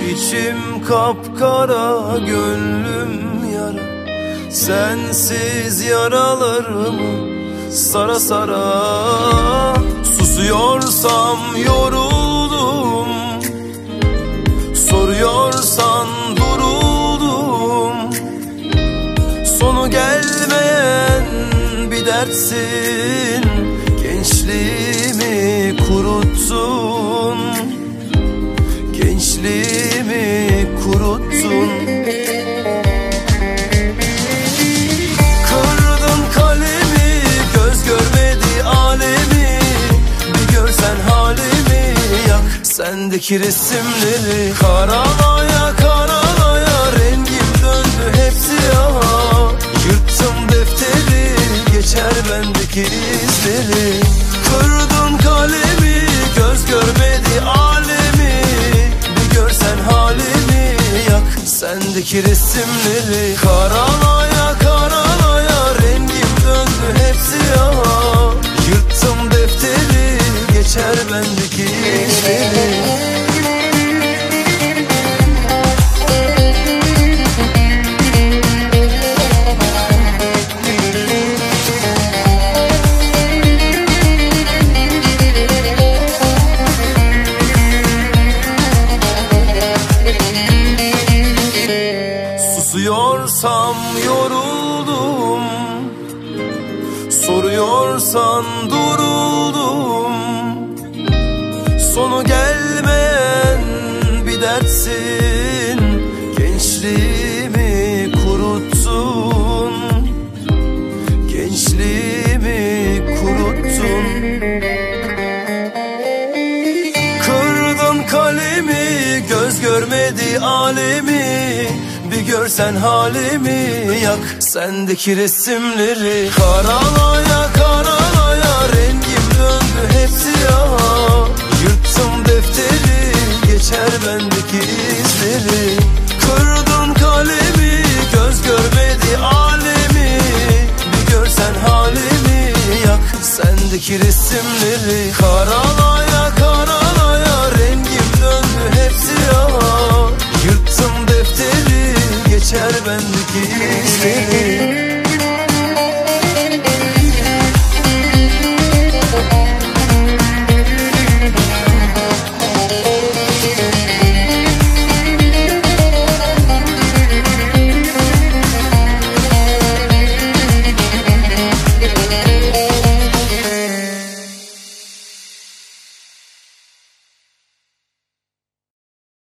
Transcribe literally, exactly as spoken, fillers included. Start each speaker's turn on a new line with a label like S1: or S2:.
S1: İçim kapkara, gönlüm yara. Sensiz yaralarımı sara sara. Susuyorsam yoruldum, soruyorsan duruldum. Sonu gelmeyen bir dertsin, gençliğimi kuruttun, gençliğimi kuruttun. Kırdın kalemi, göz görmedi alemi. Bir görsen halimi, yak sendeki resimleri. Karalaya karalaya rengim döndü hepsi yalan. Yırttım defteri, geçer bendeki izleri. Kırdın kalemi, göz görmedi alemi. Bir görsen halimi, yak sendeki resimleri. Karalaya karalaya rengim döndü hepsi yalan. Yırttım defteri, geçer bendeki izleri. Susuyorsam yoruldum, soruyorsan duruldum. Sonu gelmeyen bir dertsin, gençliğimi kuruttun, gençliğimi kuruttun. Kırdın kalemi, göz görmedi alemi. Bir görsen halimi, yak sendeki resimleri. Karalaya karalaya rengim döndü hepsi yalan. Yırttım defteri, geçer bendeki izleri. Kırdın kalemi, göz görmedi alemi. Bir görsen halimi, yak sendeki resimleri. Karalaya